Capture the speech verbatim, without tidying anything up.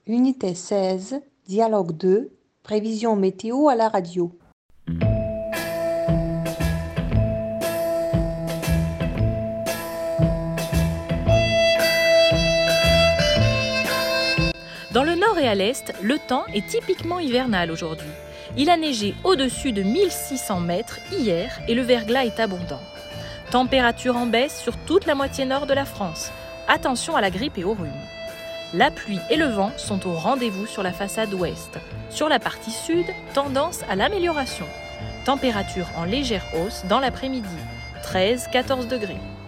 Unité seize, dialogue deux, prévision météo à la radio. Dans le nord et à l'est, le temps est typiquement hivernal aujourd'hui. Il a neigé au-dessus de mille six cents mètres hier et le verglas est abondant. Température en baisse sur toute la moitié nord de la France. Attention à la grippe et au rhume. La pluie et le vent sont au rendez-vous sur la façade ouest. Sur la partie sud, tendance à l'amélioration. Température en légère hausse dans l'après-midi, treize à quatorze degrés.